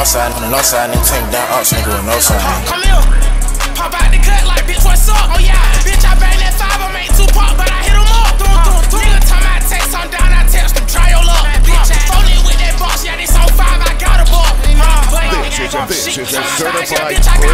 low side, on the low side, nigga take down ops, nigga with no side. Come here, pop out the cut like bitch, what's up? Oh yeah, bitch, I bang that 5, I make 2 pop, but I hit him up. Nigga tell me I text him down, I text him, try your luck. Bitch, I phone it with that box, yeah, this on 5, I got a ball. This is a certified